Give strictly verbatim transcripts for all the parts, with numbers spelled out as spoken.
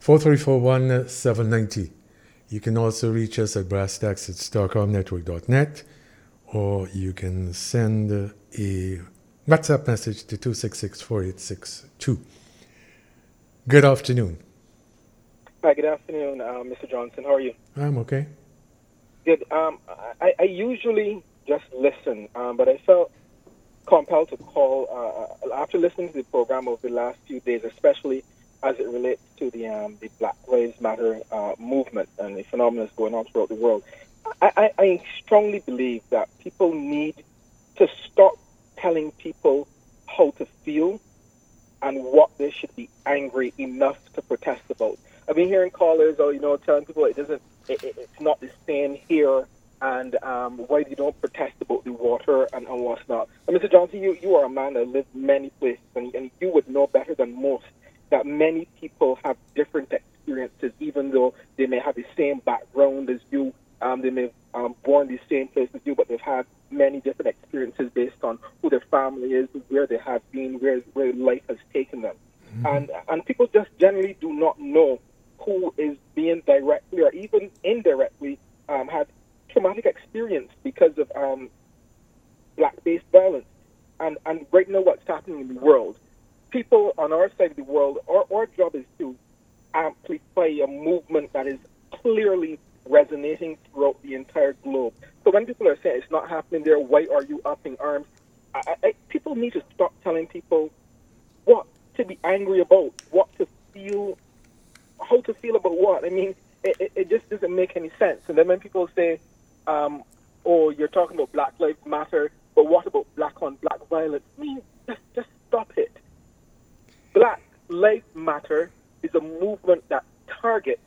four three four one seven nine zero. You can also reach us at brasstacks at starcom network dot net, or you can send a WhatsApp message to two six six, four eight six two. Good afternoon. Hi, good afternoon, uh, Mister Johnson. How are you? I'm okay. Good. Um, I, I usually just listen, um, but I felt compelled to call uh, after listening to the program over the last few days, especially as it relates to the um, the Black Lives Matter uh, movement and the phenomena that's going on throughout the world. I, I, I strongly believe that people need to stop telling people how to feel and what they should be angry enough to protest about. I've been hearing callers, or you know, telling people it doesn't, it, it, it's not the same here, and um, why you don't protest about the water and, and what's not. And Mister Johnson, you, you are a man that lives many places, and, and you would know better than most that many people have different experiences, even though they may have the same background as you. Um, they may have um, born the same place as you, but they've had many different experiences based on who their family is, where they have been, where where life has taken them. Mm-hmm. And and people just generally do not know who is being directly or even indirectly um, had traumatic experience because of um, black-based violence. And and right now what's happening in the world, people on our side of the world, our, our job is to amplify a movement that is clearly resonating throughout the entire globe. So when people are saying it's not happening there, why are you upping arms? I, I, people need to stop telling people what to be angry about, what to feel, how to feel about what. I mean, it, it, it just doesn't make any sense. And then when people say, um, oh, you're talking about Black Lives Matter, but what about black on black violence? I mean, just, just stop it. Black Lives Matter is a movement that targets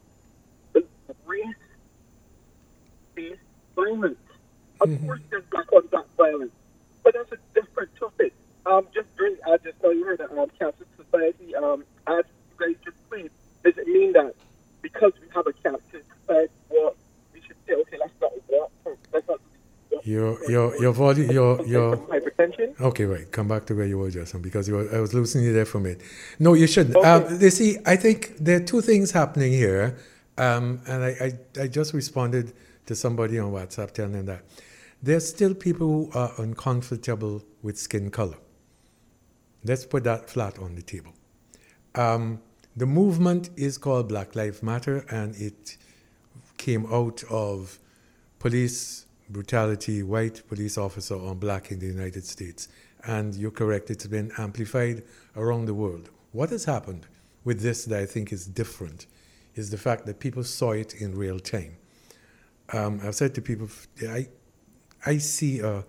race-based violence. Of mm-hmm. course, there's black on black violence, but that's a different topic. Um, just during, I just saw you heard that um, Cancer Society, um, as you guys just played, does it mean that because we have a Cancer Society, what we should say, okay, let's not walk, let's not Your your your volume your your hypertension. Okay, right. Come back to where you were, Justin, because you were, I was losing you there for a minute. No, you shouldn't. Okay. Um, you see, I think there are two things happening here, um, and I, I I just responded to somebody on WhatsApp telling them that there's still people who are uncomfortable with skin color. Let's put that flat on the table. Um, the movement is called Black Lives Matter, and it came out of police brutality, white police officer on black in the United States. And you're correct, it's been amplified around the world. What has happened with this that I think is different is the fact that people saw it in real time. Um, I've said to people, I, I see a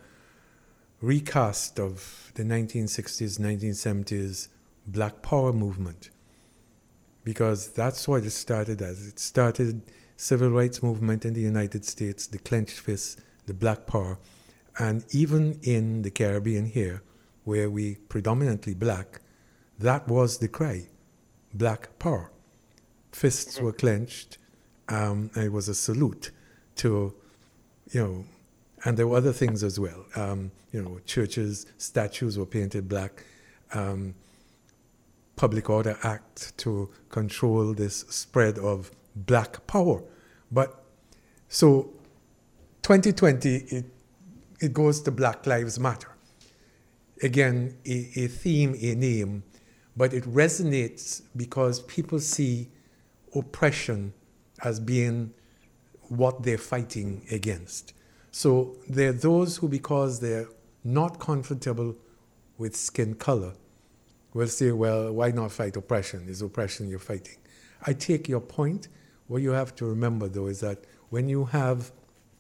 recast of the nineteen sixties, nineteen seventies Black Power movement, because that's what it started as. It started civil rights movement in the United States, the clenched fist, the Black Power, and even in the Caribbean here, where we predominantly black, that was the cry, Black Power. Fists were clenched, um, and it was a salute to, you know, and there were other things as well. Um, you know, churches, statues were painted black. Um, Public Order Act to control this spread of black power. But so twenty twenty, it it goes to Black Lives Matter. Again, a, a theme, a name, but it resonates because people see oppression as being what they're fighting against. So there are those who, because they're not comfortable with skin color, will say, well, why not fight oppression? It's oppression you're fighting. I take your point. What you have to remember, though, is that when you have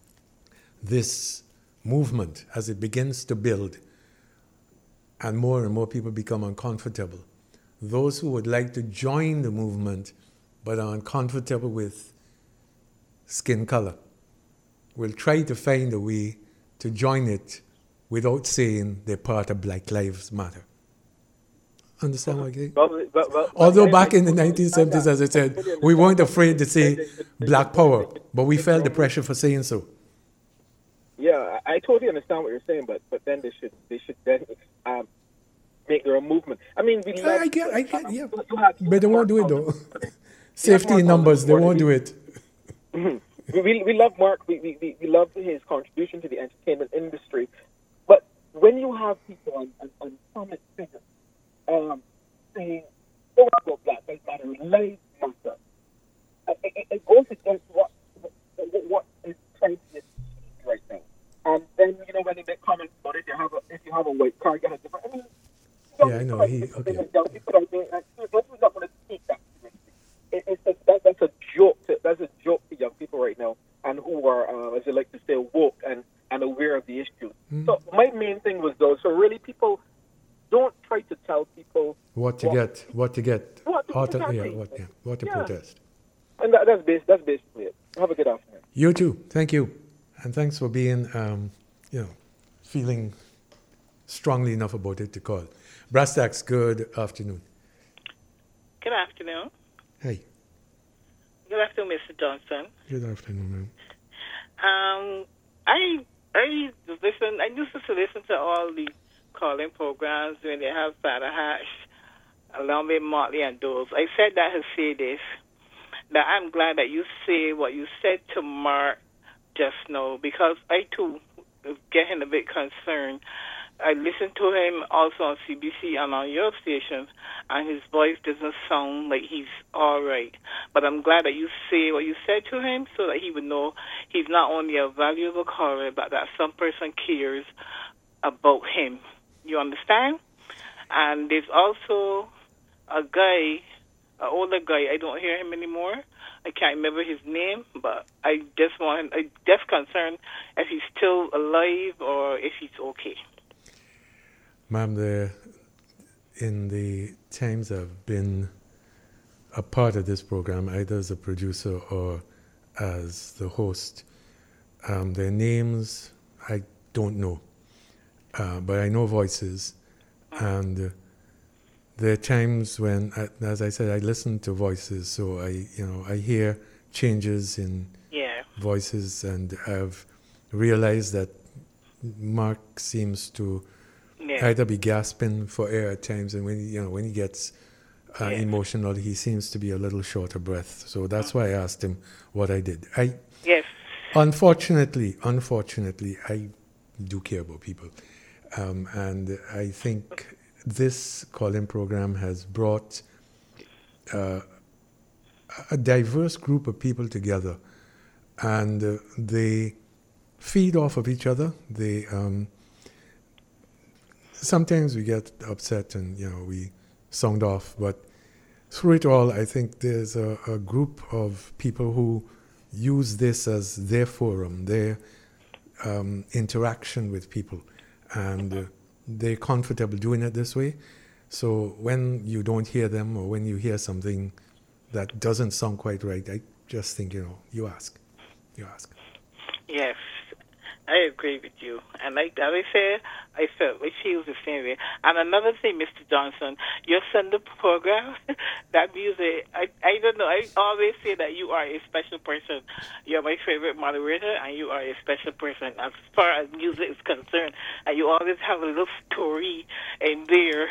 this movement, as it begins to build, and more and more people become uncomfortable, those who would like to join the movement but are uncomfortable with skin color will try to find a way to join it without saying they're part of Black Lives Matter. Understand what I'm saying? Well, well, well, Although I, back I, in the nineteen seventies, as I said, we weren't afraid to say Black Power, but we felt the pressure for saying so. Yeah, I, I totally understand what you're saying, but but then they should they should then um, make their own movement. I mean, we I, I get, I get, yeah, but they won't do it though. Safety in numbers, they won't do it. we, we love Mark. We, we, we love his contribution to the entertainment industry. But when you have people on, on, on prominent figures um, saying, oh, well, Black Lives Matter, lives matter, it, it, it goes against what, what, what is trying to be achieved right now. And then, you know, when they make comments about it, you have a, if you have a white car, you have a different. I mean, yeah, I know. He, okay. Young people are doing, like, those who's not going to take that seriously. It, it's a, that, that's a joke. To, that's a joke to young people right now, and who are, uh, as they like to say, woke and, and aware of the issue. Mm. So my main thing was those. So really, people don't try to tell people what to what, get, what to get, what to, to, yeah, what, yeah, what to yeah. protest. And that, that's bas- that's basically it. Have a good afternoon. You too. Thank you, and thanks for being, um, you know, feeling strongly enough about it to call. Brastax, good afternoon. Good afternoon. Hey. Good afternoon, Mister Johnson. Good afternoon, ma'am. Um, I I listen. I used to listen to all the calling programs when they have Father Hash, along with Motley and those. I said that to say this, that I'm glad that you say what you said to Mark just now, because I too was getting a bit concerned. I listened to him also on C B C and on your station, and his voice doesn't sound like he's all right. But I'm glad that you say what you said to him so that he would know he's not only a valuable caller, but that some person cares about him. You understand? And there's also a guy, an older guy, I don't hear him anymore. I can't remember his name, but I just want, I'm just concerned if he's still alive or if he's okay. Ma'am, the, in the times I've been a part of this program, either as a producer or as the host, um, their names I don't know, uh, but I know voices. And uh, there are times when, I, as I said, I listen to voices, so I, you know, I hear changes in yeah. voices, and I've realized that Mark seems to Yeah. either be gasping for air at times, and when he, you know when he gets uh, yeah. emotional, he seems to be a little short of breath. So that's why I asked him what I did. I yes. Unfortunately, unfortunately, I do care about people, um, and I think this call-in program has brought uh, a diverse group of people together, and uh, they feed off of each other. They um, Sometimes we get upset and, you know, we sound off, but through it all, I think there's a, a group of people who use this as their forum, their um, interaction with people, and uh, they're comfortable doing it this way. So when you don't hear them, or when you hear something that doesn't sound quite right, I just think, you know, you ask. You ask. Yes. I agree with you. And like that I said, I felt I feel the same way. And another thing, Mister Johnson, your Sunday program, that music, I, I don't know, I always say that you are a special person. You're my favorite moderator, and you are a special person as far as music is concerned. And you always have a little story in there.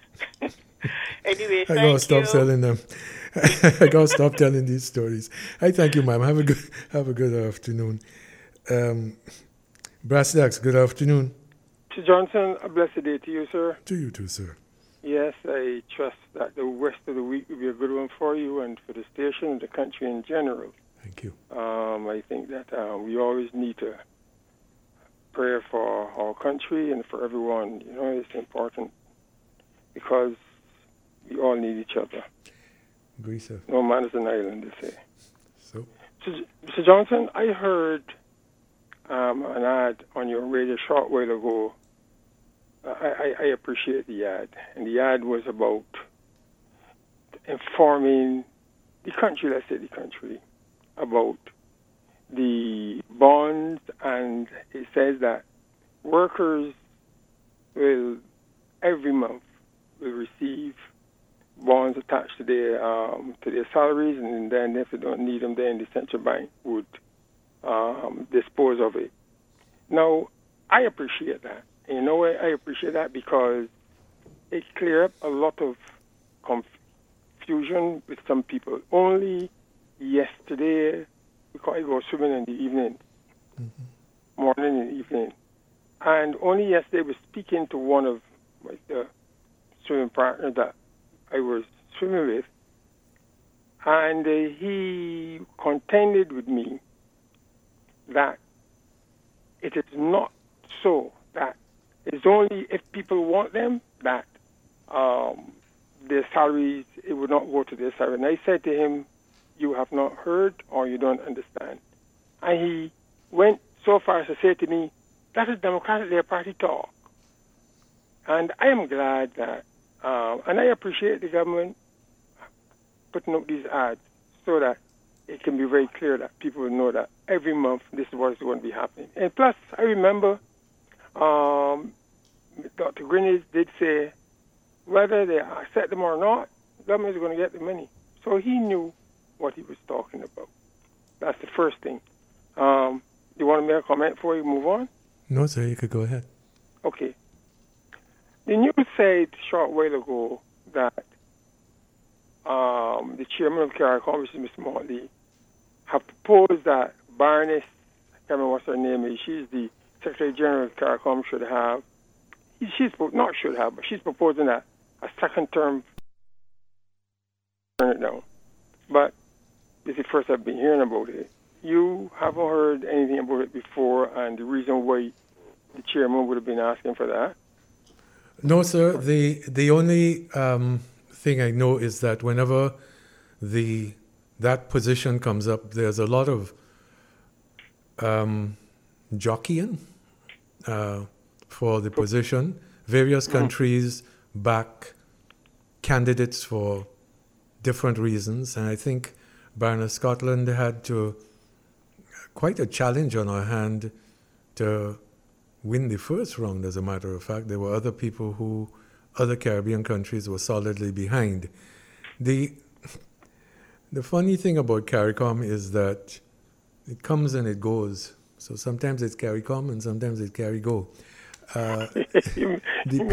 Anyway, I thank gotta stop you. telling them. I gotta stop telling these stories. I thank you, ma'am. Have a good have a good afternoon. Um, Brastax, good afternoon. Mister Johnson, a blessed day to you, sir. To you too, sir. Yes, I trust that the rest of the week will be a good one for you and for the station and the country in general. Thank you. Um, I think that uh, we always need to pray for our country and for everyone. You know, it's important because we all need each other. Agree, sir. No man is an island, they say. So? Mister Johnson, I heard Um, an ad on your radio a short while ago. I, I, I appreciate the ad. And the ad was about informing the country, let's say the country, about the bonds. And it says that workers will, every month, will receive bonds attached to their, um, to their salaries. And then if they don't need them, then the central bank would Um, dispose of it. Now, I appreciate that. And you know why I appreciate that? Because it clears up a lot of confusion with some people. Only yesterday, because I go swimming in the evening, mm-hmm. morning and evening, and only yesterday I was speaking to one of my uh, swimming partners that I was swimming with, and uh, he contended with me that it is not so, that it's only if people want them that um, their salaries, it would not go to their salary. And I said to him, you have not heard or you don't understand. And he went so far as to say to me, that is Democratic Labour Party talk. And I am glad that, um, and I appreciate the government putting up these ads so that it can be very clear that people will know that every month this is what is going to be happening. And plus, I remember um, Doctor Greenidge did say, whether they accept them or not, the government is going to get the money. So he knew what he was talking about. That's the first thing. Um, you want to make a comment before you move on? No, sir, you could go ahead. Okay. The news said a short while ago that um, the chairman of CARICOM, which is Mister Motley, have proposed that Baroness, I can't remember what her name is, she's the Secretary General of CARICOM, should have, she's not should have, but she's proposing that a second term turn it down. But this is the first I've been hearing about it. You haven't heard anything about it before, and the reason why the chairman would have been asking for that? No, sir. The the only um, thing I know is that whenever the that position comes up, there's a lot of um, jockeying uh, for the position. Various countries back candidates for different reasons, and I think Baroness Scotland had to quite a challenge on her hand to win the first round. As a matter of fact, there were other people who, other Caribbean countries were solidly behind. The the funny thing about CARICOM is that it comes and it goes. So sometimes it's CARICOM and sometimes it's CARIGO. Uh, you, you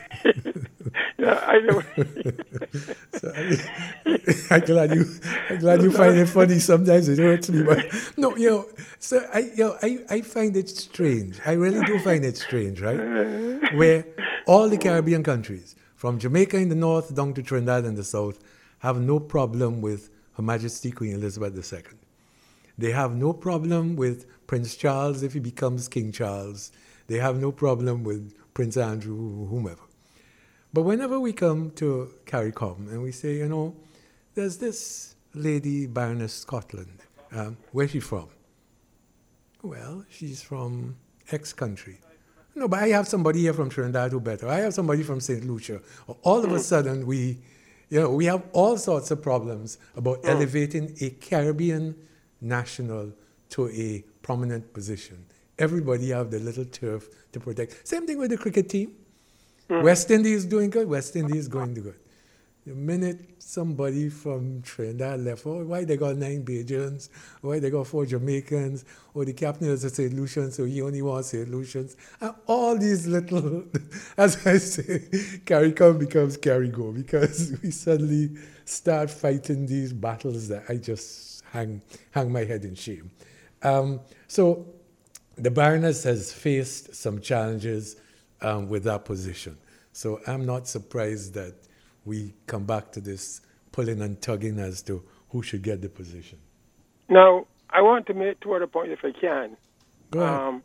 yeah, I know. So I, I'm glad you. I'm glad you find it funny. Sometimes it hurts me, but no, you know. So I, you know, I, I find it strange. I really do find it strange, right? Where all the Caribbean countries, from Jamaica in the north down to Trinidad in the south, have no problem with Her Majesty Queen Elizabeth the Second. They have no problem with Prince Charles if he becomes King Charles. They have no problem with Prince Andrew, whomever. But whenever we come to CARICOM and we say, you know, there's this lady, Baroness Scotland. Um, where's she from? Well, she's from X country. No, but I have somebody here from Trinidad who better. I have somebody from Saint Lucia. All of a sudden, we, you know, we have all sorts of problems about elevating a Caribbean national to a prominent position. Everybody have the little turf to protect. Same thing with the cricket team. Mm. West Indies doing good, West Indies going to good. The minute somebody from Trinidad left, oh, why they got nine Bajans? Why they got four Jamaicans? Or the captain is a Saint Lucian, so he only wants Saint Lucians. And all these little, as I say, CARICOM becomes CARIGO, because we suddenly start fighting these battles that I just hang, hang my head in shame. Um, so, the Baroness has faced some challenges um, with that position. So I'm not surprised that we come back to this pulling and tugging as to who should get the position. Now, I want to make two other points if I can. Go ahead. Um,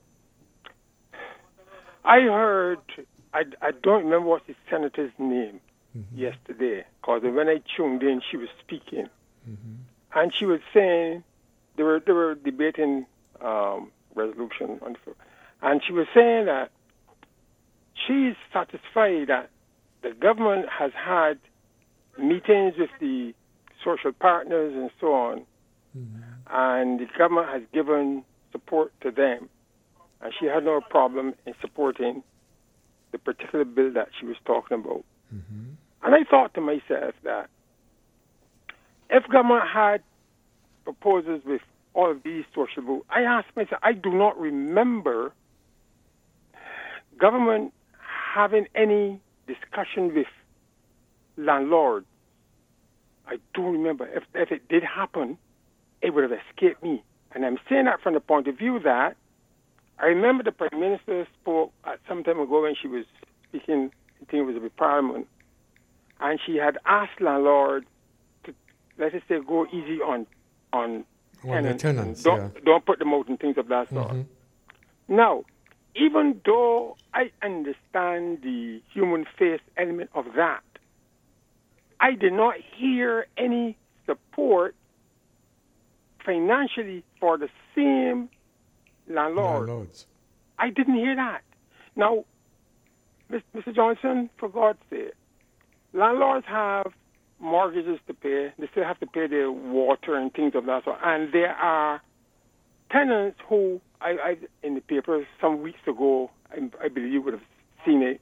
I heard, I, I don't remember what the senator's name mm-hmm. yesterday, because when I tuned in, she was speaking. Mm-hmm. And she was saying, they were, they were debating um, resolution on the floor. And she was saying that she's satisfied that the government has had meetings with the social partners and so on, mm-hmm. and the government has given support to them. And she had no problem in supporting the particular bill that she was talking about. Mm-hmm. And I thought to myself that if government had proposals with all of these social votes, I asked myself, I do not remember government having any discussion with landlords I don't remember. If, if it did happen, it would have escaped me. And I'm saying that from the point of view that I remember the Prime Minister spoke at some time ago when she was speaking, I think it was with Parliament, and she had asked landlords to, let us say, go easy on on Well, tenants. the tenants, don't, yeah. don't put them out and things of that sort. Mm-hmm. Now, even though I understand the human face element of that, I did not hear any support financially for the same landlord. Landlords. I didn't hear that. Now, Mister Johnson, for God's sake, landlords have mortgages to pay. They still have to pay their water and things of that sort. And there are tenants who, I, I in the paper some weeks ago, I, I believe you would have seen it,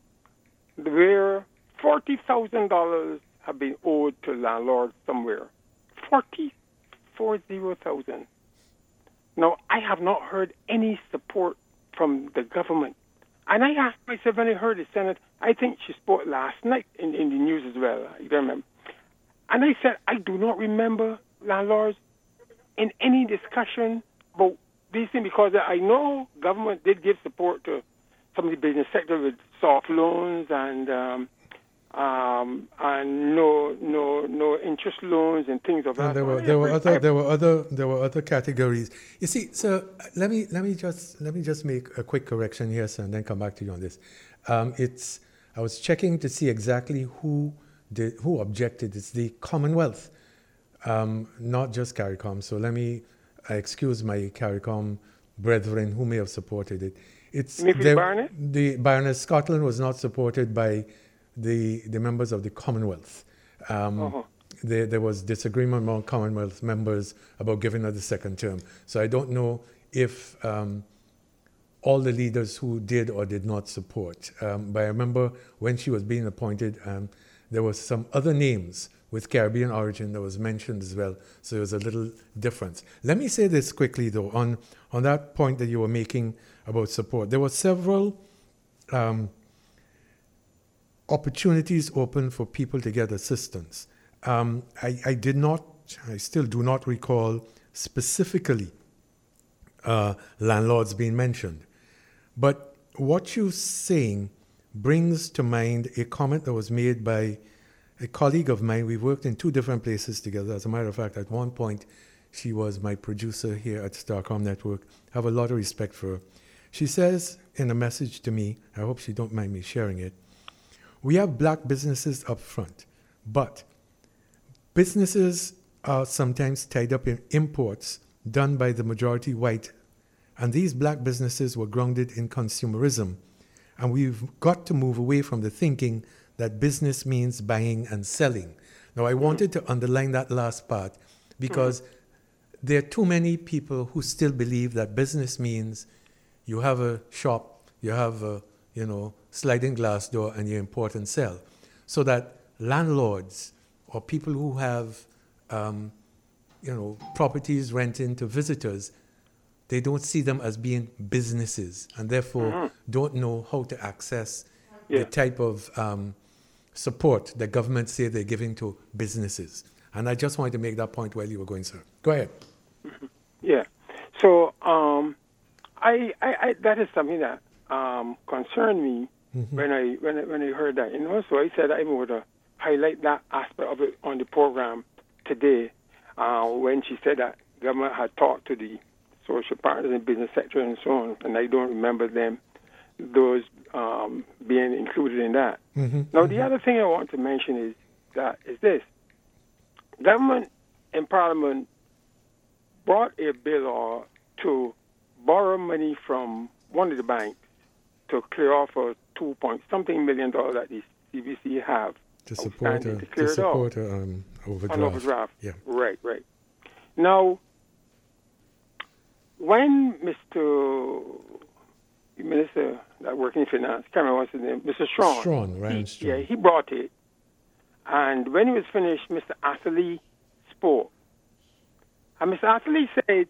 where forty thousand dollars have been owed to landlords somewhere. forty, four zero thousand. Now, I have not heard any support from the government. And I asked myself when I heard the Senate, I think she spoke last night in, in the news as well, I don't remember. And I said, I do not remember landlords in any discussion about these things, because I know government did give support to some of the business sector with soft loans and um, um, and no no no interest loans and things of that. And there were sort. there were I- other there were other there were other categories. You see, so let me let me just let me just make a quick correction here, sir, and then come back to you on this. Um, it's I was checking to see exactly who did who objected. It's the Commonwealth, um, not just CARICOM. So let me uh, excuse my CARICOM brethren who may have supported it. It's You mean for the there- Baroness? the Baroness Scotland was not supported by the the members of the Commonwealth. Um, Uh-huh. there, there was disagreement among Commonwealth members about giving her the second term. So I don't know if um, all the leaders who did or did not support. Um, but I remember when she was being appointed, um, there was some other names with Caribbean origin that was mentioned as well. So there was a little difference. Let me say this quickly, though, on, on that point that you were making about support. There were several um, opportunities open for people to get assistance. Um, I, I did not, I still do not recall specifically uh, landlords being mentioned. But what you're saying brings to mind a comment that was made by a colleague of mine. We worked in two different places together. As a matter of fact, at one point, she was my producer here at Starcom Network. I have a lot of respect for her. She says in a message to me, I hope she don't mind me sharing it, we have black businesses up front, but businesses are sometimes tied up in imports done by the majority white, and these black businesses were grounded in consumerism. And we've got to move away from the thinking that business means buying and selling. Now, I wanted to underline that last part because there are too many people who still believe that business means you have a shop, you have a, you know, sliding glass door, and you import and sell. So that landlords or people who have, um, you know, properties renting to visitors, they don't see them as being businesses, and therefore Mm-hmm. don't know how to access Yeah. the type of um, support that governments say they're giving to businesses. And I just wanted to make that point while you were going, sir. Go ahead. Yeah. So um, I, I, I that is something that um, concerned me Mm-hmm. when I when I when I heard that. You know, so I said I would uh, highlight that aspect of it on the program today uh, when she said that government had talked to the social partners in business sector and so on, and I don't remember them those um, being included in that. Mm-hmm. Now, the other thing I want to mention is that is this: government and Parliament brought a bill or to borrow money from one of the banks to clear off a two point something million dollars that the C B C have To support outstanding a, to clear to it off. support a, um, overdraft. An overdraft. Yeah. Right, right. Now, when Mister Minister that working in finance, I can't remember what's his name, Mister Strawn. Strawn, Ryan he, Strawn. Yeah, he brought it. And when he was finished, Mister Astley spoke. And Mister Astley said,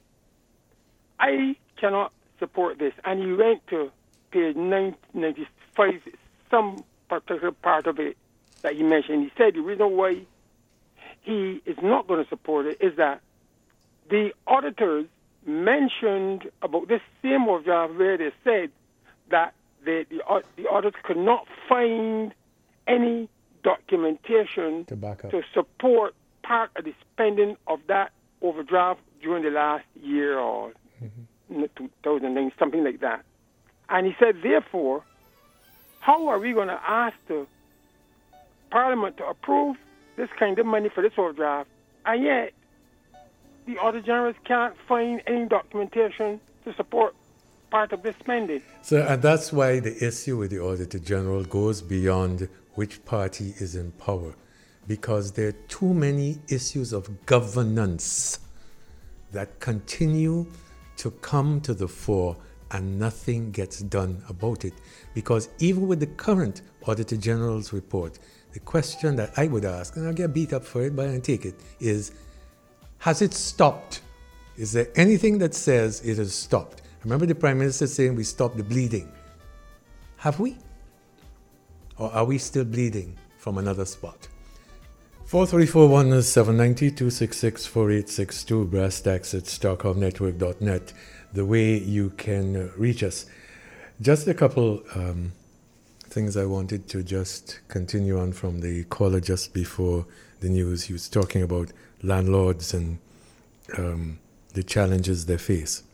I cannot support this. And he went to page nine ninety-five, some particular part of it that he mentioned. He said the reason why he is not going to support it is that the auditors mentioned about this same overdraft where they said that the, the, the auditors could not find any documentation to, back up. to support part of the spending of that overdraft during the last year or mm-hmm. two thousand nine, something like that. And he said, therefore, how are we going to ask the Parliament to approve this kind of money for this overdraft, and yet the Auditor General can't find any documentation to support part of this spending? So, and that's why the issue with the Auditor General goes beyond which party is in power, because there are too many issues of governance that continue to come to the fore and nothing gets done about it. Because even with the current Auditor General's report, the question that I would ask, and I'll get beat up for it, but I'll take it, is, has it stopped? Is there anything that says it has stopped? Remember the Prime Minister saying we stopped the bleeding. Have we? Or are we still bleeding from another spot? four three four one seven nine zero two six six four eight six two, brass tacks at stockholm network dot net, the way you can reach us. Just a couple um, things I wanted to just continue on from the caller just before the news. He was talking about landlords and um, the challenges they face.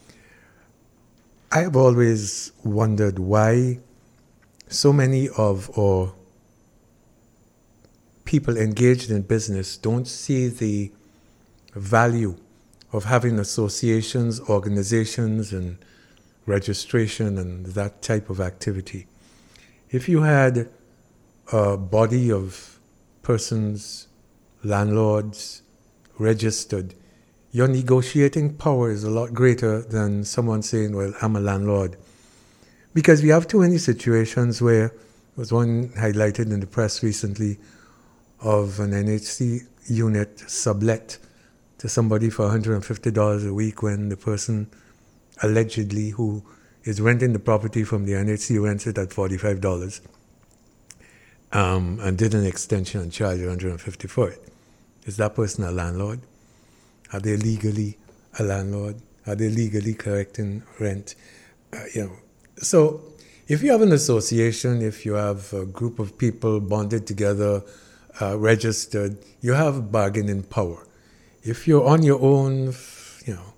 I have always wondered why so many of our people engaged in business don't see the value of having associations, organizations, and registration and that type of activity. If you had a body of persons, landlords, registered, your negotiating power is a lot greater than someone saying, well, I'm a landlord. Because we have too many situations where, there was one highlighted in the press recently of an N H C unit sublet to somebody for one hundred fifty dollars a week when the person allegedly who is renting the property from the N H C rents it at forty-five dollars um, and did an extension and charged one hundred fifty dollars for it. Is that person a landlord? Are they legally a landlord? Are they legally collecting rent? Uh, you know, so if you have an association, if you have a group of people bonded together, uh, registered, you have bargaining power. If you're on your own, you know,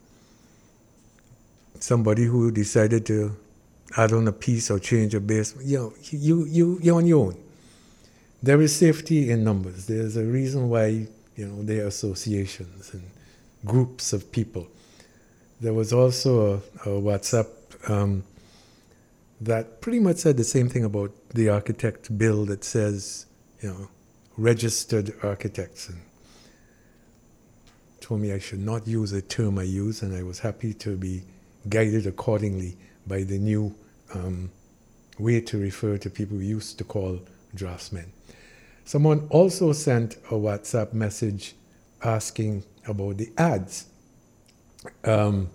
somebody who decided to add on a piece or change a base, you know, you, you, you're on your own. There is safety in numbers. There's a reason why, you know, there are associations and groups of people. There was also a, a WhatsApp um, that pretty much said the same thing about the architect bill that says, you know, registered architects, and told me I should not use a term I use, and I was happy to be guided accordingly by the new um, way to refer to people we used to call draftsmen. Someone also sent a WhatsApp message asking about the ads. Um,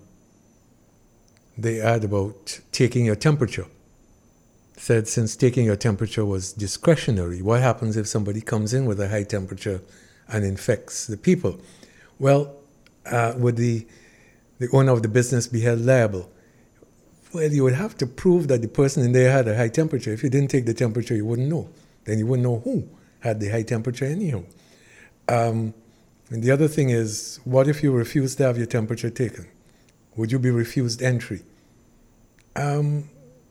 the ad about taking your temperature. Said since taking your temperature was discretionary, what happens if somebody comes in with a high temperature and infects the people? Well, uh, would the, the owner of the business be held liable? Well, you would have to prove that the person in there had a high temperature. If you didn't take the temperature, you wouldn't know. Then you wouldn't know who had the high temperature anyhow. Um, and the other thing is, what if you refuse to have your temperature taken? Would you be refused entry? Um,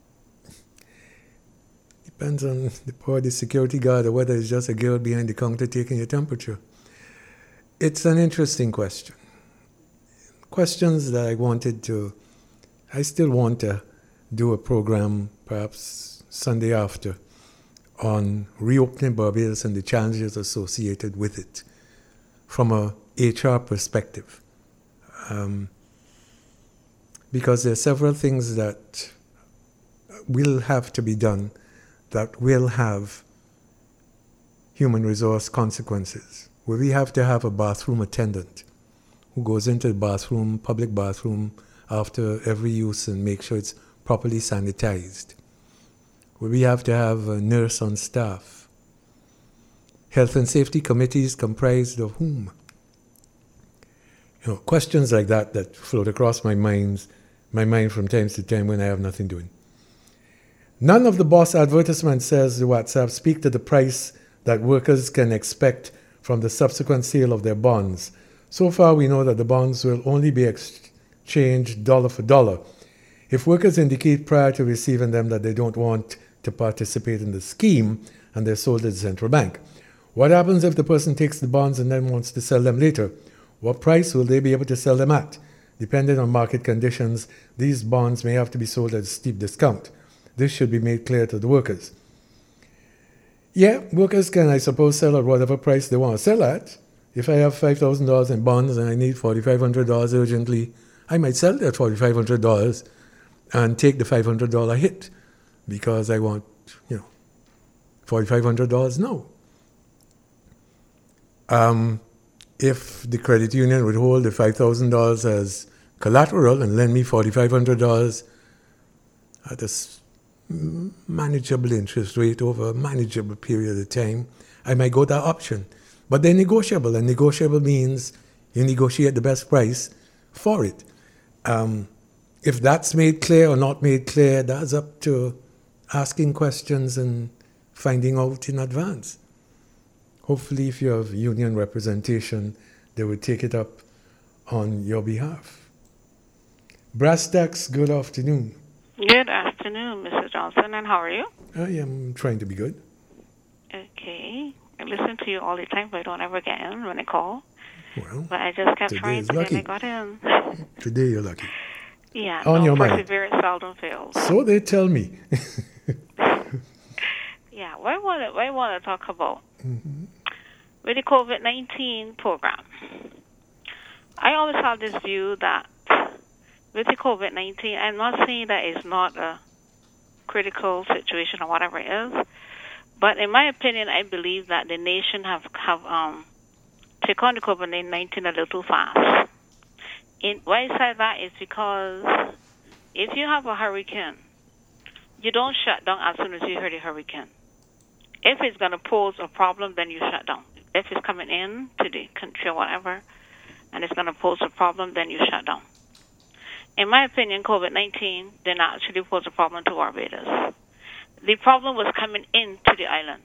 depends on the power of the security guard or whether it's just a girl behind the counter taking your temperature. It's an interesting question. Questions that I wanted to, I still want to do a program, perhaps Sunday after, on reopening Barbados and the challenges associated with it from a H R perspective. Um, because there are several things that will have to be done that will have human resource consequences. Where we have to have a bathroom attendant who goes into the bathroom, public bathroom, after every use and make sure it's properly sanitized. Where we have to have a nurse on staff. Health and safety committees comprised of whom? You know, questions like that that float across my mind, my mind from time to time when I have nothing doing. None of the boss advertisement, says the WhatsApp, speak to the price that workers can expect from the subsequent sale of their bonds. So far, we know that the bonds will only be exchanged dollar for dollar. If workers indicate prior to receiving them that they don't want to participate in the scheme and they're sold to the central bank, what happens if the person takes the bonds and then wants to sell them later? What price will they be able to sell them at? Depending on market conditions, these bonds may have to be sold at a steep discount. This should be made clear to the workers. Yeah, workers can, I suppose, sell at whatever price they want to sell at. If I have five thousand dollars in bonds and I need four thousand five hundred dollars urgently, I might sell that four thousand five hundred dollars and take the five hundred dollars hit because I want, you know, four thousand five hundred dollars now. Um, if the credit union would hold the five thousand dollars as collateral and lend me four thousand five hundred dollars at a manageable interest rate over a manageable period of time, I might go that option. But they're negotiable, and negotiable means you negotiate the best price for it. Um, if that's made clear or not made clear, that's up to asking questions and finding out in advance. Hopefully, if you have union representation, they would take it up on your behalf. Brass Tacks, good afternoon. Good afternoon, Mister Johnson, and how are you? I am trying to be good. Okay. I listen to you all the time, but I don't ever get in when I call. Well, but I just kept today trying, is but lucky. then I got in. Today you're lucky. Yeah, On no, your mind. perseverance seldom fails. So they tell me. Yeah, what I want to, what I want to talk about Mm-hmm. with the COVID nineteen program. I always have this view that with the COVID nineteen, I'm not saying that it's not a critical situation or whatever it is, but in my opinion, I believe that the nation have have um, taken on the COVID nineteen a little too fast. In, why I say that is because if you have a hurricane, you don't shut down as soon as you hear the hurricane. If it's going to pose a problem, then you shut down. If it's coming in to the country or whatever, and it's going to pose a problem, then you shut down. In my opinion, COVID nineteen did not actually pose a problem to Barbados. The problem was coming into the island.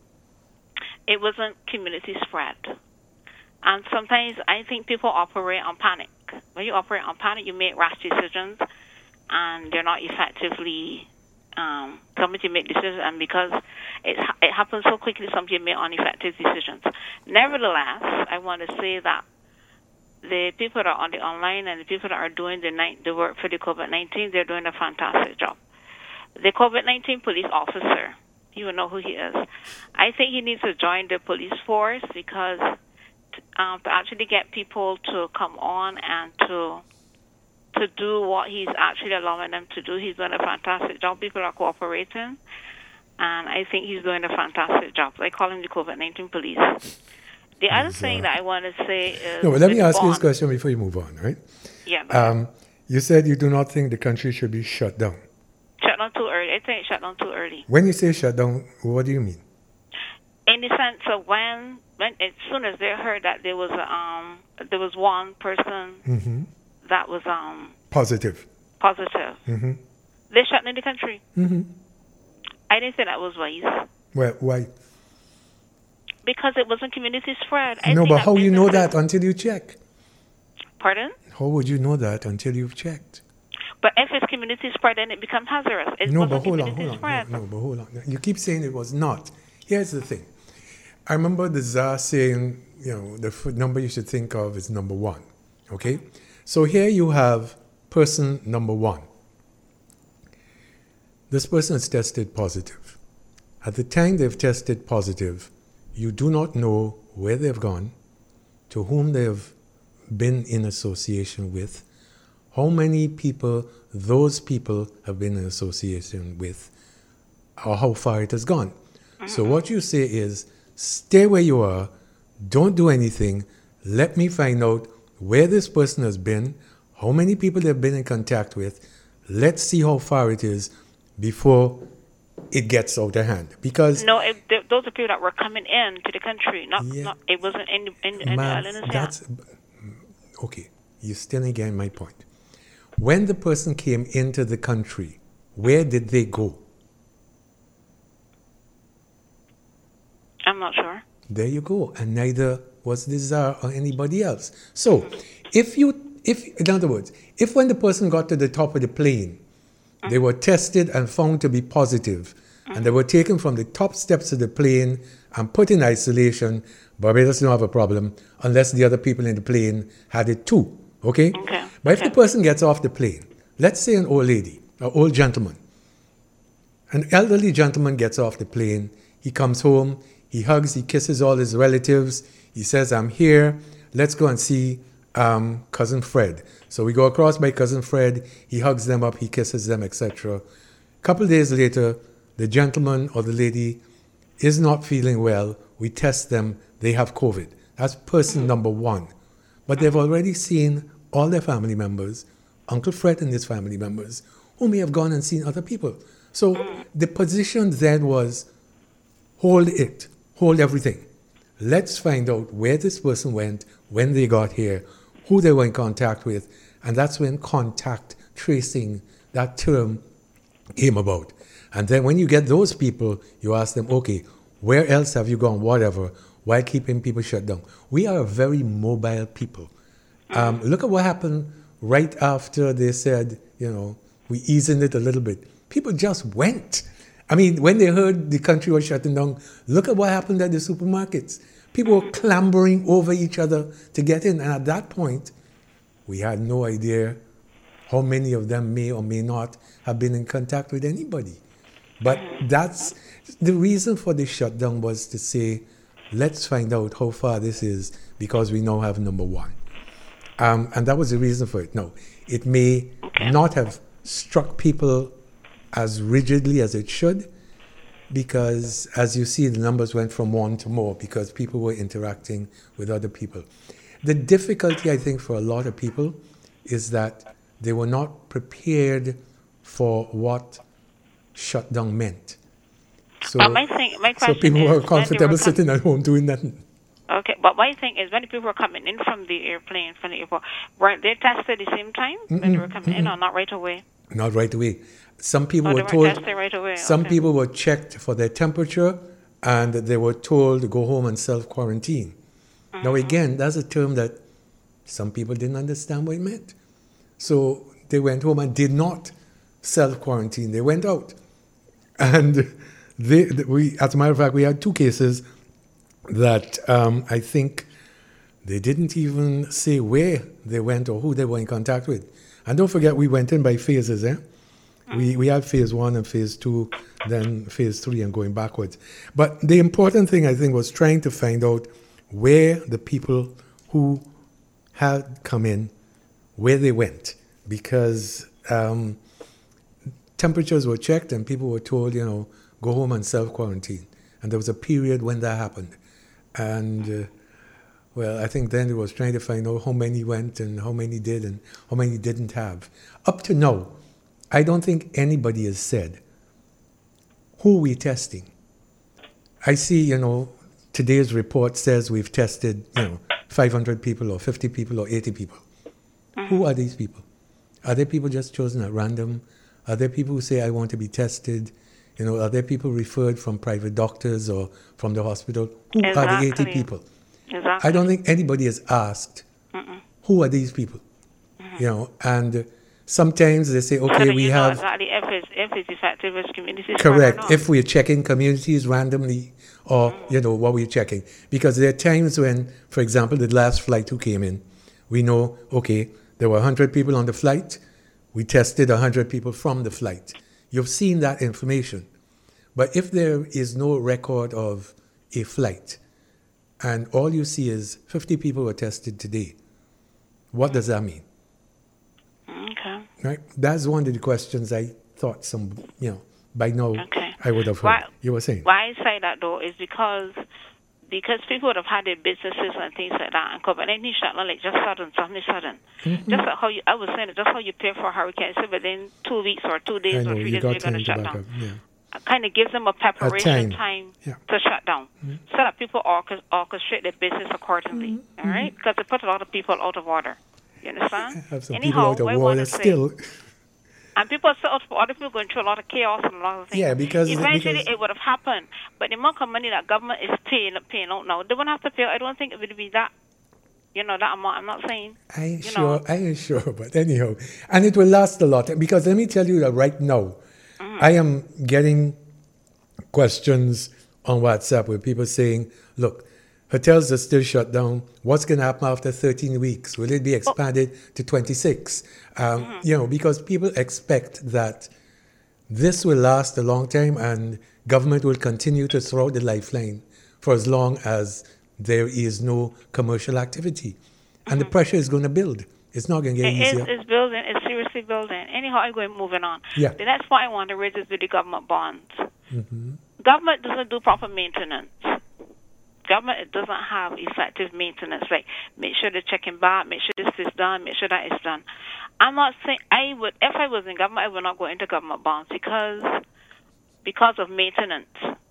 It wasn't community spread. And sometimes I think people operate on panic. When you operate on panic, you make rash decisions, and they're not effectively um, coming to make decisions. And because it, it happens so quickly, some people make ineffective decisions. Nevertheless, I want to say that the people that are on the online and the people that are doing the, night, the work for the COVID nineteen, they're doing a fantastic job. The COVID nineteen police officer, you will know who he is. I think he needs to join the police force because um, to actually get people to come on and to to do what he's actually allowing them to do, he's doing a fantastic job. People are cooperating, and I think he's doing a fantastic job. I call him the COVID nineteen police. The other He's, thing uh, that I want to say is... No, but let me ask you bond. this question before you move on, right? Yeah. Um, you said you do not think the country should be shut down. Shut down too early. I think it shut down too early. When you say shut down, what do you mean? In the sense of when, when as soon as they heard that there was a, um there was one person Mm-hmm. that was um Positive. positive, Mm-hmm. they shut down the country. Mm-hmm. I didn't think that was wise Well, why? because it wasn't community spread. I No, think but that how you know businesses- that until you check? Pardon? How would you know that until you've checked? But if it's community spread, then it becomes hazardous. It No, wasn't but hold on, community hold on. spread. No, no, but hold on. You keep saying it was not. Here's the thing. I remember the czar saying, you know, the f- number you should think of is number one. Okay? So here you have person number one. This person is tested positive. At the time they've tested positive, you do not know where they've gone, to whom they've been in association with, how many people those people have been in association with, or how far it has gone. Mm-hmm. So what you say is, stay where you are, don't do anything, let me find out where this person has been, how many people they've been in contact with, let's see how far it is before it gets out of hand. Because no, it, th- those are people that were coming in to the country. Not, Yeah. not it wasn't in in, in the Ma'am, islands. Yeah. that's okay. You still ain't getting my point. When the person came into the country, where did they go? I'm not sure. There you go. And neither was the czar or anybody else. So, if you, if in other words, if when the person got to the top of the plane, they were tested and found to be positive, and they were taken from the top steps of the plane and put in isolation, Barbados don't have a problem unless the other people in the plane had it too. Okay? Okay. But if Okay. the person gets off the plane, let's say an old lady, an old gentleman, an elderly gentleman gets off the plane, he comes home, he hugs, he kisses all his relatives, he says, I'm here, let's go and see um, Cousin Fred. So we go across by Cousin Fred, he hugs them up, he kisses them, et cetera. A couple of days later, the gentleman or the lady is not feeling well, we test them, they have COVID. That's person number one. But they've already seen all their family members, Uncle Fred and his family members, who may have gone and seen other people. So the position then was, hold it, hold everything. Let's find out where this person went, when they got here, who they were in contact with, and that's when contact tracing, that term, came about. And then when you get those people, you ask them, okay, where else have you gone, whatever, why keeping people shut down? We are a very mobile people. Um, look at what happened right after they said, you know, we easing it a little bit. People just went. I mean, when they heard the country was shutting down, look at what happened at the supermarkets. People were clambering over each other to get in. And at that point, we had no idea how many of them may or may not have been in contact with anybody. But that's the reason for the shutdown, was to say, let's find out how far this is, because we now have number one. Um, and that was the reason for it. No, it may Okay. not have struck people as rigidly as it should, because as you see, the numbers went from one to more because people were interacting with other people. The difficulty, I think, for a lot of people is that they were not prepared for what shutdown meant. So, But my thing, my so question people is, were when comfortable they were com- sitting at home doing nothing. Okay, but my thing is, when the people were coming in from the airplane, from the airport, weren't they tested at the same time when they were coming in, or not right away? Not right away. Some people Oh, they were weren't told. tested right away. Some Okay. people were checked for their temperature, and they were told to go home and self-quarantine. Mm-hmm. Now, again, that's a term that some people didn't understand what it meant. So they went home and did not self-quarantine. They went out. And they, we, as a matter of fact, we had two cases that um, I think they didn't even say where they went or who they were in contact with. And don't forget, we went in by phases, eh? We, we had phase one and phase two, then phase three, and going backwards. But the important thing, I think, was trying to find out where the people who had come in, where they went, because um, temperatures were checked and people were told, you know, go home and self-quarantine. And there was a period when that happened. And, uh, well, I think then it was trying to find out how many went and how many did and how many didn't have. Up to now, I don't think anybody has said, who are we testing? I see, you know, today's report says we've tested, you know, five hundred people or fifty people or eighty people. Who are these people? Are there people just chosen at random? Are there people who say, I want to be tested? You know, are there people referred from private doctors or from the hospital? Who are the eighty Exactly. people? Exactly. I don't think anybody has asked, who are these people? You know, and uh, sometimes they say, So okay, then we you know have... exactly if it's, if it's effective as community spread or Correct. not. If we're checking communities randomly, or, you know, what we're checking. Because there are times when, for example, the last flight who came in, we know, okay, there were one hundred people on the flight. We tested one hundred people from the flight. You've seen that information. But if there is no record of a flight, and all you see is fifty people were tested today, what does that mean? Okay. Right? That's one of the questions I thought some, you know, by now Okay. I would have heard. Why- You were saying? Why I say that though is because because people would have had their businesses and things like that, and COVID nineteen shut down like just sudden, something sudden. Mm-hmm. Just like how you, I was saying, it, just how you prepare for a hurricane, so within two weeks or two I days or know, three you days got you're going time to to shut back down. up. Yeah. kind of gives them a preparation time. time, Yeah. to shut down, Mm-hmm. so that people orchest- orchestrate their business accordingly. Mm-hmm. All right, because it puts a lot of people out of order. You understand? Have some Anyhow, people out of what I water wanna say- still. And people are still out of order. People going through a lot of chaos and a lot of things. Yeah, because- eventually because- it would have happened. But the amount of money that government is paying paying out now, they wouldn't have to pay. I don't think it would be that. You know that amount. I'm not saying. I ain't you sure, know. I ain't sure, but anyhow, and it will last a lot because let me tell you that right now, Mm-hmm. I am getting questions on WhatsApp with people saying, "Look, hotels are still shut down. What's going to happen after thirteen weeks? Will it be expanded to twenty-six?" Um, Mm-hmm. You know, because people expect that this will last a long time and government will continue to throw the lifeline for as long as there is no commercial activity. And the pressure is going to build. It's not going to get Mm-hmm. It is, easier. it's building. It's seriously building. Anyhow, I'm going moving on. Yeah. The next point I want to raise is with the government bonds. Mm-hmm. Government doesn't do proper maintenance. Government it doesn't have effective maintenance. Like make sure they're checking back, make sure this is done, make sure that is done. I'm not saying I would. If I was in government, I would not go into government bonds because because of maintenance.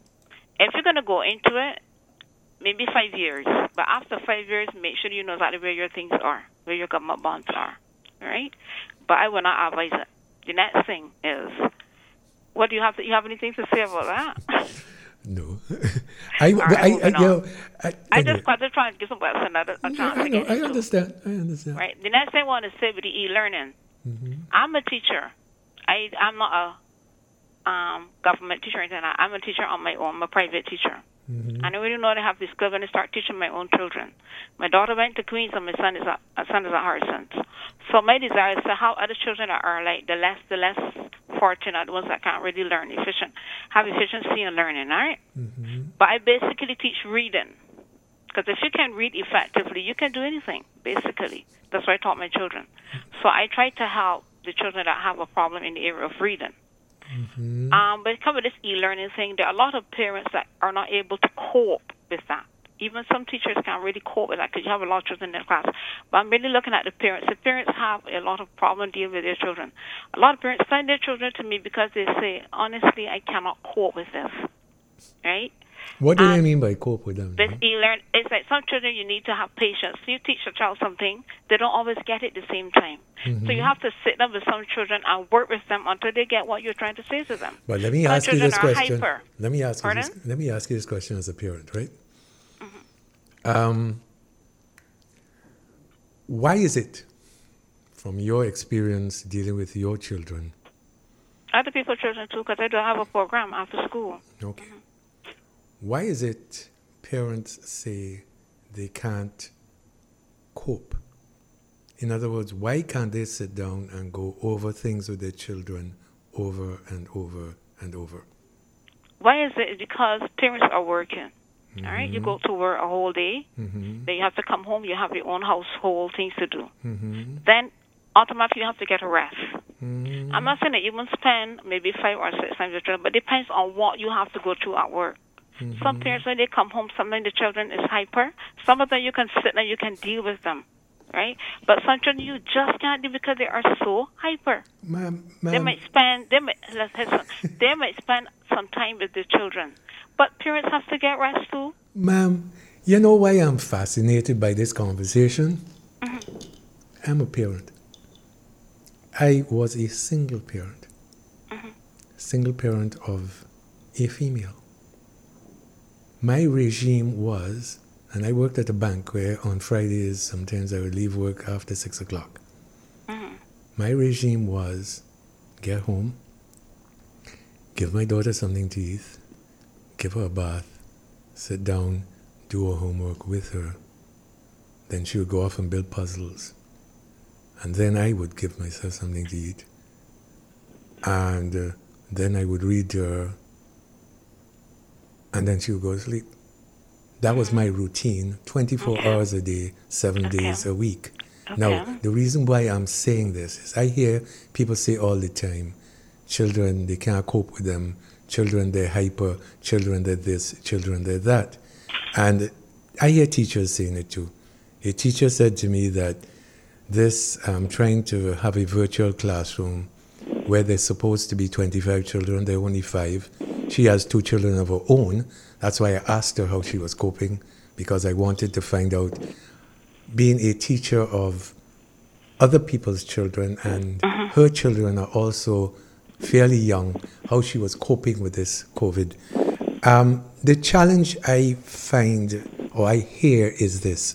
If you're going to go into it, maybe five years. But after five years, make sure you know exactly where your things are, where your government bonds are. All right? But I will not advise it. The next thing is, what do you have to, you have anything to say about that? No. I, All but right, I, I, moving you know, on. I, I anyway. just got to try and give somebody else another a No, chance I to know, get I into. understand. I understand. Right? The next thing I want to say with the e-learning, Mm-hmm. I'm a teacher. I, I'm not a um, government teacher or anything like that. I'm a teacher on my own. I'm a private teacher. Mm-hmm. And I already know I have this skill when I start teaching my own children. My daughter went to Queens and my son is at, my son is at Harrison's. So my desire is to help other children that are like the less the less fortunate, the ones that can't really learn efficient, have efficiency in learning, all right? Mm-hmm. But I basically teach reading. Because if you can read effectively, you can do anything, basically. That's what I taught my children. So I try to help the children that have a problem in the area of reading. Mm-hmm. Um, but come with this e-learning thing, there are a lot of parents that are not able to cope with that. Even some teachers can't really cope with that because you have a lot of children in the class. But I'm really looking at the parents. The parents have a lot of problem dealing with their children. A lot of parents send their children to me because they say, honestly, I cannot cope with this. Right? What do Um, they mean by cope with them? This e-learn, it's like some children you need to have patience. So you teach a child something, they don't always get it at the same time. Mm-hmm. So you have to sit down with some children and work with them until they get what you're trying to say to them. But let me Some ask you children this are question. hyper. Let me ask you this. Pardon? Let me ask you this question as a parent, right? Mm-hmm. Um, why is it, from your experience dealing with your children? Other people's children too, because I do have a program after school. Okay. Why is it parents say they can't cope? In other words, why can't they sit down and go over things with their children over and over and over? Why is it? Because parents are working. All right, you go to work a whole day. Mm-hmm. Then you have to come home. You have your own household things to do. Mm-hmm. Then automatically you have to get a rest. Mm-hmm. I'm not saying that you must spend maybe five or six times with children, but it depends on what you have to go through at work. Mm-hmm. Some parents, when they come home, sometimes the children is hyper. Some of them you can sit and you can deal with them, right? But some children you just can't deal because they are so hyper. Ma'am, They ma'am, might spend they might let's listen, they might spend some time with the children, but parents have to get rest too. ma'am, you know why I'm fascinated by this conversation? Mm-hmm. I'm a parent. I was a single parent. Mm-hmm. Single parent of a female. My regime was, and I worked at a bank where on Fridays sometimes I would leave work after six o'clock. Mm-hmm. My regime was get home, give my daughter something to eat, give her a bath, sit down, do her homework with her. Then she would go off and build puzzles. And then I would give myself something to eat. And uh, then I would read to her. And then she would go to sleep. That was my routine, twenty-four Okay. hours a day, seven Okay. days a week. Okay. Now, the reason why I'm saying this is I hear people say all the time, children, they can't cope with them, children, they're hyper, children, they're this, children, they're that. And I hear teachers saying it too. A teacher said to me that this, I'm trying to have a virtual classroom where there's supposed to be twenty-five children, there are only five, She has two children of her own. That's why I asked her how she was coping, because I wanted to find out, being a teacher of other people's children, and Mm-hmm. her children are also fairly young, how she was coping with this COVID. Um, the challenge I find or I hear is this: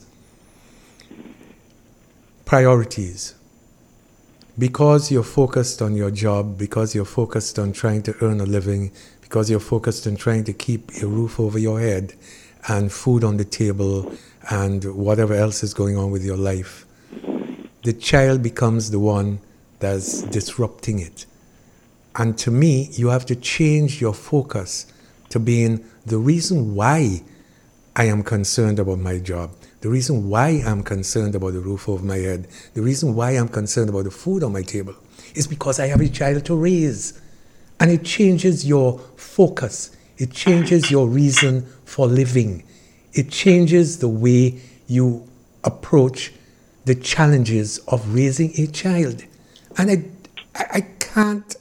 priorities. Because you're focused on your job, because you're focused on trying to earn a living, because you're focused on trying to keep a roof over your head and food on the table and whatever else is going on with your life, the child becomes the one that's disrupting it. And to me, you have to change your focus to being the reason why I am concerned about my job, the reason why I'm concerned about the roof over my head, the reason why I'm concerned about the food on my table is because I have a child to raise. And it changes your focus. It changes your reason for living. It changes the way you approach the challenges of raising a child. And I, I, I can't...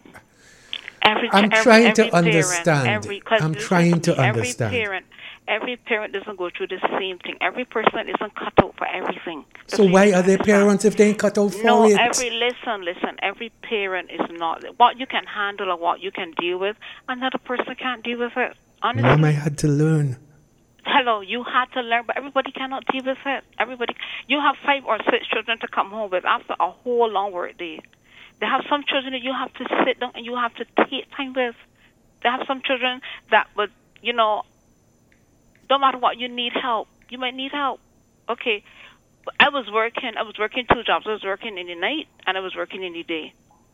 Every, I'm every, trying every to parent, understand. Every, 'cause I'm this is trying to every understand. Parent, every parent doesn't go through the same thing. Every person isn't cut out for everything. So why are there parents if they ain't cut out for no, it? every listen, listen. Every parent is not what you can handle or what you can deal with. Another person can't deal with it. Honestly, Mom, I had to learn. hello, you had to learn, but everybody cannot deal with it. Everybody, you have five or six children to come home with after a whole long work day. They have some children that you have to sit down and you have to take time with. They have some children that would, you know, no matter what, you need help. You might need help. Okay, I was working. I was working two jobs. I was working in the night and I was working in the day.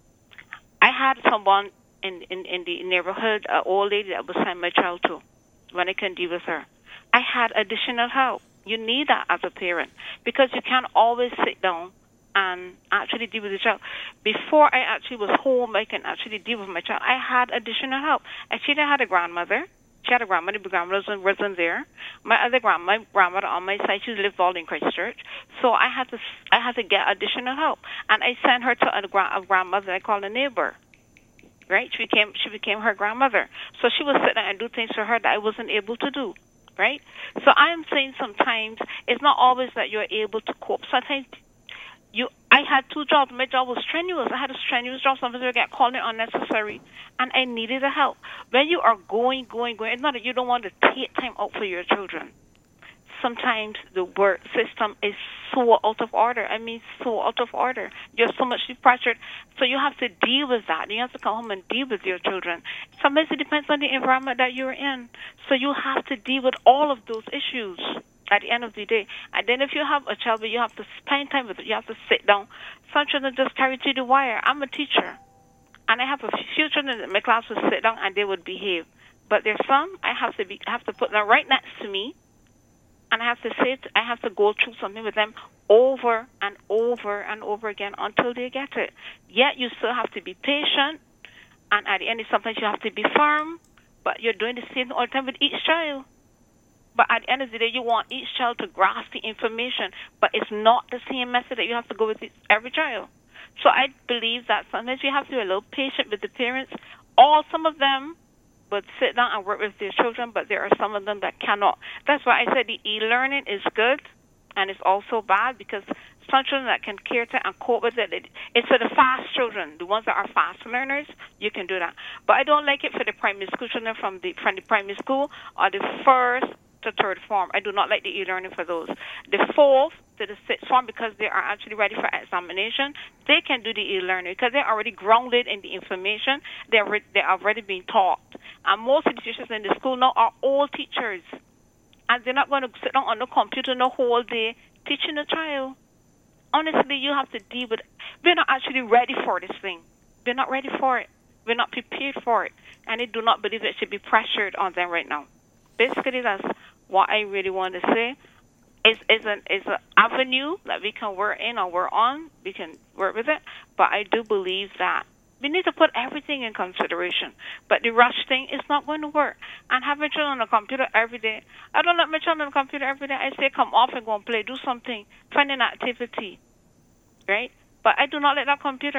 I had someone in in, in the neighborhood, an old lady that I would send my child to when I couldn't deal with her. I had additional help. You need that as a parent because you can't always sit down and actually deal with the child. Before I actually was home, I can actually deal with my child. I had additional help. Actually, I had a grandmother. She had a grandmother. The grandmother wasn't, wasn't there. My other grandma, my grandmother on my side, she lived all in Christchurch. So I had to, I had to get additional help, and I sent her to a, gra- a grandmother I call a neighbor. Right? She became, she became her grandmother. So she would sit there and do things for her that I wasn't able to do. Right? So I am saying sometimes it's not always that you're able to cope. Sometimes you, I had two jobs. My job was strenuous. I had a strenuous job. Sometimes I get called in unnecessary, and I needed the help. When you are going, going, going, it's not that you don't want to take time out for your children. Sometimes the work system is so out of order. I mean, so out of order. You're so much pressured. So you have to deal with that. You have to come home and deal with your children. Sometimes it depends on the environment that you're in. So you have to deal with all of those issues at the end of the day. And then if you have a child, you have to spend time with it. You have to sit down. Some children just carry to the wire. I'm a teacher, and I have a few children in my class would sit down and they would behave. But there's some I have to be have to put them right next to me, and I have to sit. I have to go through something with them over and over and over again until they get it. Yet you still have to be patient, and at the end, sometimes you have to be firm. But you're doing the same all the time with each child. But at the end of the day, you want each child to grasp the information, but it's not the same method that you have to go with every child. So I believe that sometimes you have to be a little patient with the parents. All some of them would sit down and work with their children, but there are some of them that cannot. That's why I said the e-learning is good, and it's also bad because some children that can cater and cope with it, it, it's for the fast children, the ones that are fast learners, you can do that. But I don't like it for the primary school children from the, from the primary school or the first to third form. I do not like the e-learning for those. The fourth to the sixth form, because they are actually ready for examination, they can do the e-learning because they're already grounded in the information. They're re- they're already being taught. And most of the teachers in the school now are old teachers, and they're not going to sit down on the computer the whole day teaching a child. Honestly, you have to deal with it. We're not actually ready for this thing. We're not ready for it. We're not prepared for it, and I do not believe it should be pressured on them right now. Basically, that's what I really want to say. It's, it's an it's an avenue that we can work in or work on. We can work with it. But I do believe that we need to put everything in consideration. But the rush thing is not going to work. And having children on the computer every day, I don't let my children on the computer every day. I say come off and go and play, do something, find an activity, right? But I do not let that computer.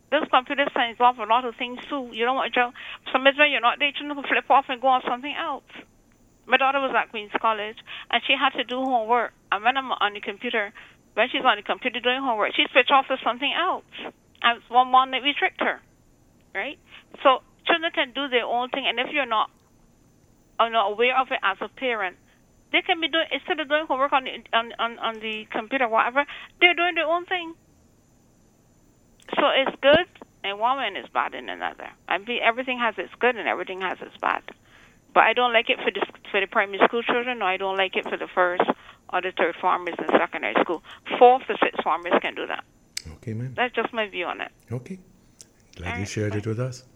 Those computer science involve a lot of things too. You don't want to, sometimes when you're not there, you know, flip off and go on something else. My daughter was at Queens College, and she had to do homework. And when I'm on the computer, when she's on the computer doing homework, she switched off to something else. And one morning we tricked her, right? So children can do their own thing, and if you're not, are not aware of it as a parent, they can be doing, instead of doing homework on the, on, on, on the computer, whatever, they're doing their own thing. So it's good in one way and it's bad in another. I mean, everything has its good and everything has its bad. But I don't like it for the, for the primary school children, or I don't like it for the first or the third formers in secondary school. Fourth to sixth formers can do that. Okay, ma'am. That's just my view on it. Okay. Glad All you right, shared bye. it with us.